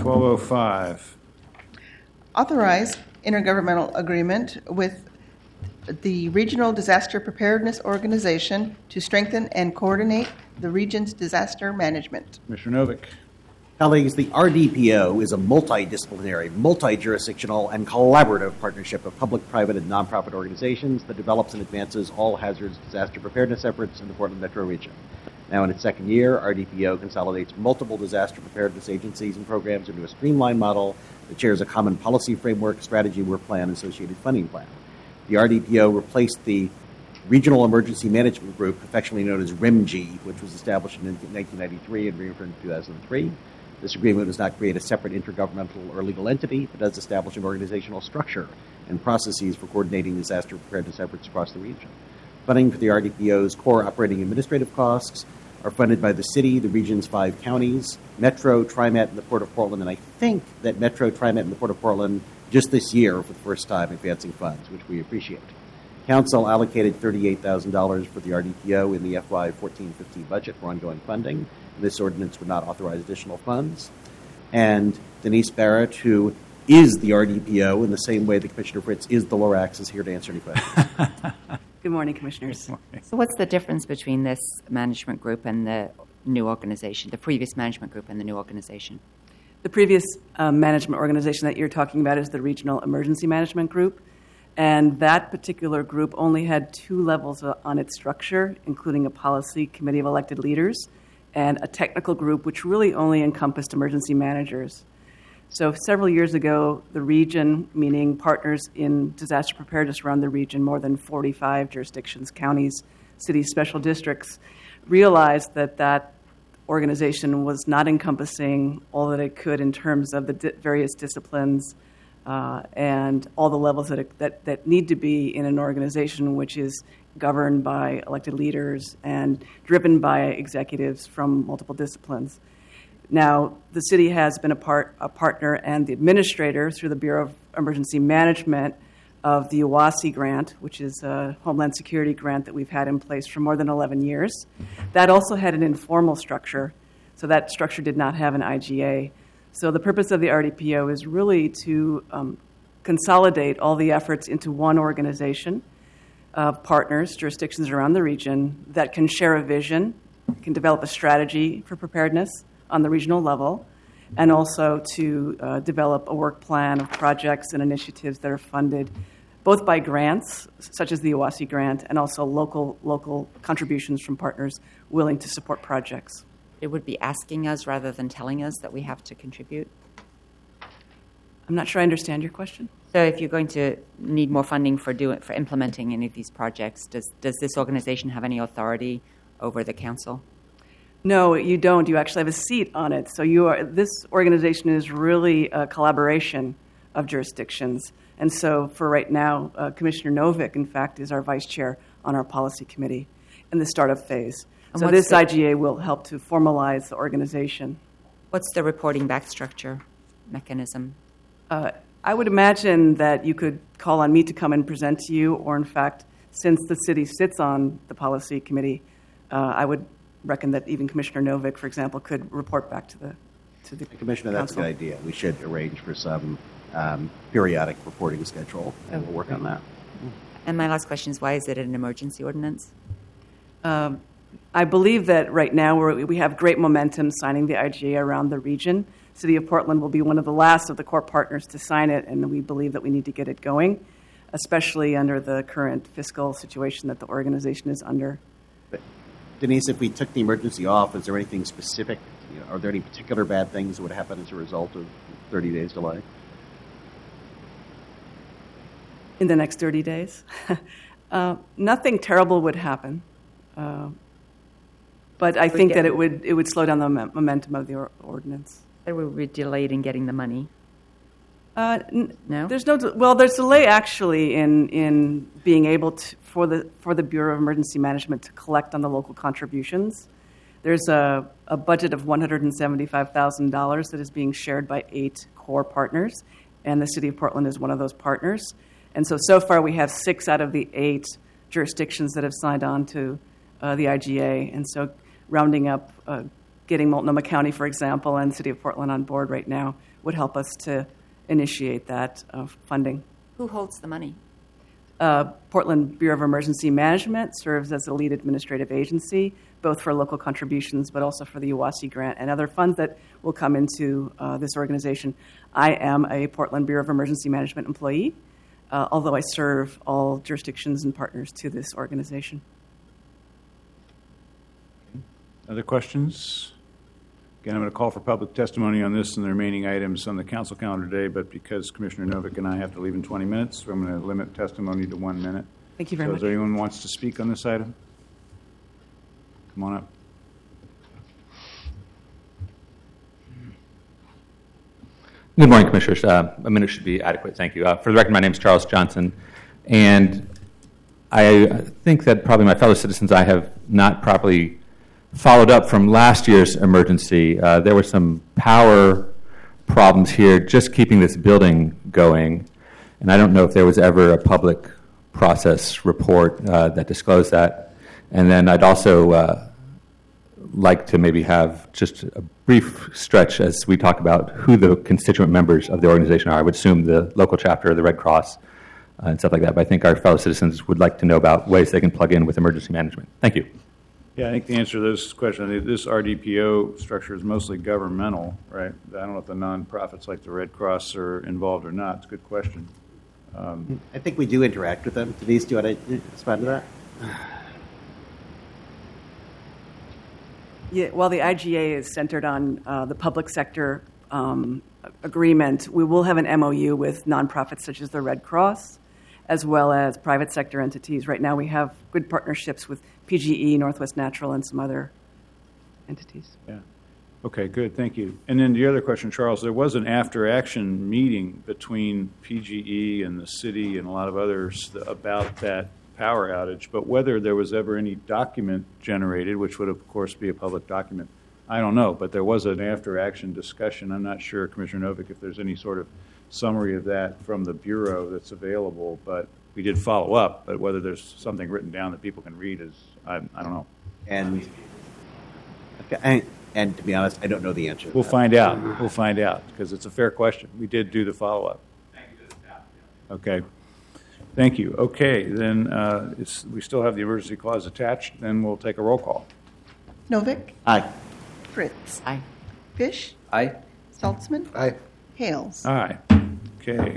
1205. Authorize intergovernmental agreement with the Regional Disaster Preparedness Organization to strengthen and coordinate the region's disaster management. Commissioner Novick. Colleagues, the RDPO is a multidisciplinary, multi-jurisdictional, and collaborative partnership of public, private, and nonprofit organizations that develops and advances all hazards disaster preparedness efforts in the Portland metro region. Now in its second year, RDPO consolidates multiple disaster preparedness agencies and programs into a streamlined model that shares a common policy framework, strategy, work plan, and associated funding plan. The RDPO replaced the Regional Emergency Management Group, affectionately known as REMG, which was established in 1993 and reaffirmed in 2003. This agreement does not create a separate intergovernmental or legal entity, but does establish an organizational structure and processes for coordinating disaster preparedness efforts across the region. Funding for the RDPO's core operating administrative costs are funded by the city, the region's 5 counties, Metro, TriMet, and the Port of Portland. And I think that Metro, TriMet, and the Port of Portland just this year for the first time advancing funds, which we appreciate. Council allocated $38,000 for the RDPO in the FY 14-15 budget for ongoing funding. This ordinance would not authorize additional funds. And Denise Barrett, who is the RDPO in the same way that Commissioner Fritz is the Lorax, is here to answer any questions. Good morning, Commissioners. Good morning. So what's the difference between this management group and the new organization, the previous management group and the new organization? The previous management organization that you're talking about is the Regional Emergency Management Group, and that particular group only had 2 levels on its structure, including a policy committee of elected leaders and a technical group, which really only encompassed emergency managers. So several years ago, the region, meaning partners in disaster preparedness around the region, more than 45 jurisdictions, counties, cities, special districts, realized that that organization was not encompassing all that it could in terms of the various disciplines and all the levels that need to be in an organization which is governed by elected leaders and driven by executives from multiple disciplines. Now, the city has been a partner and the administrator through the Bureau of Emergency Management of the UASI grant, which is a Homeland Security grant that we've had in place for more than 11 years. That also had an informal structure, so that structure did not have an IGA. So the purpose of the RDPO is really to consolidate all the efforts into one organization of partners, jurisdictions around the region that can share a vision, can develop a strategy for preparedness on the regional level, and also to develop a work plan of projects and initiatives that are funded both by grants, such as the OASI grant, and also local contributions from partners willing to support projects. It would be asking us rather than telling us that we have to contribute? I'm not sure I understand your question. So if you're going to need more funding for implementing any of these projects, does this organization have any authority over the council? No, you don't. You actually have a seat on it. So this organization is really a collaboration of jurisdictions. And so for right now, Commissioner Novick, in fact, is our vice chair on our policy committee in the startup phase. And so this IGA will help to formalize the organization. What's the reporting back structure mechanism? I would imagine that you could call on me to come and present to you, or in fact, since the city sits on the policy committee, I would reckon that even Commissioner Novick, for example, could report back to the Commissioner, that's a council. good idea. We should arrange for some periodic reporting schedule, and we'll work on that. And my last question is, why is it an emergency ordinance? I believe that right now we have great momentum signing the IGA around the region. City of Portland will be one of the last of the core partners to sign it, and we believe that we need to get it going, especially under the current fiscal situation that the organization is under. But Denise, if we took the emergency off, is there anything specific? Are there any particular bad things that would happen as a result of 30 days delay? In the next 30 days? Nothing terrible would happen. But I think that it would slow down the momentum of the ordinance. That we were delayed in getting the money. No? There's delay actually in being able to for the Bureau of Emergency Management to collect on the local contributions. There's a budget of $175,000 that is being shared by 8 core partners, and the City of Portland is one of those partners. And so far we have 6 out of the 8 jurisdictions that have signed on to the IGA, and so rounding up getting Multnomah County, for example, and the City of Portland on board right now would help us to initiate that funding. Who holds the money? Portland Bureau of Emergency Management serves as the lead administrative agency, both for local contributions, but also for the UWASI grant and other funds that will come into this organization. I am a Portland Bureau of Emergency Management employee, although I serve all jurisdictions and partners to this organization. Other questions? Again, I'm going to call for public testimony on this and the remaining items on the council calendar today, but because Commissioner Novick and I have to leave in 20 minutes, so I'm going to limit testimony to 1 minute. Thank you very much. Is there anyone who wants to speak on this item? Come on up. Good morning, Commissioners. A minute should be adequate. Thank you. For the record, my name is Charles Johnson, and I think that probably my fellow citizens, I have not properly followed up from last year's emergency. There were some power problems here just keeping this building going, and I don't know if there was ever a public process report that disclosed that. And then I'd also like to maybe have just a brief stretch as we talk about who the constituent members of the organization are. I would assume the local chapter, the Red Cross, and stuff like that, but I think our fellow citizens would like to know about ways they can plug in with emergency management. Thank you. Yeah, I think the answer to this question, this RDPO structure is mostly governmental, right? I don't know if the nonprofits like the Red Cross are involved or not. It's a good question. I think we do interact with them. Denise, do you want to respond to that? Yeah, while the IGA is centered on the public sector agreement, we will have an MOU with nonprofits such as the Red Cross, as well as private sector entities. Right now we have good partnerships with PGE, Northwest Natural, and some other entities. Yeah. Okay, good. Thank you. And then the other question, Charles, there was an after-action meeting between PGE and the city and a lot of others about that power outage, but whether there was ever any document generated, which would, of course, be a public document, I don't know. But there was an after-action discussion. I'm not sure, Commissioner Novick, if there's any sort of summary of that from the Bureau that's available, but we did follow up. But whether there's something written down that people can read is, I don't know. And to be honest, I don't know the answer. We'll find out. We'll find out, because it's a fair question. We did do the follow-up. Okay. Thank you. Okay, then we still have the emergency clause attached. Then we'll take a roll call. Novick? Aye. Fritz? Aye. Fish? Aye. Saltzman? Aye. Hales? Aye. Okay.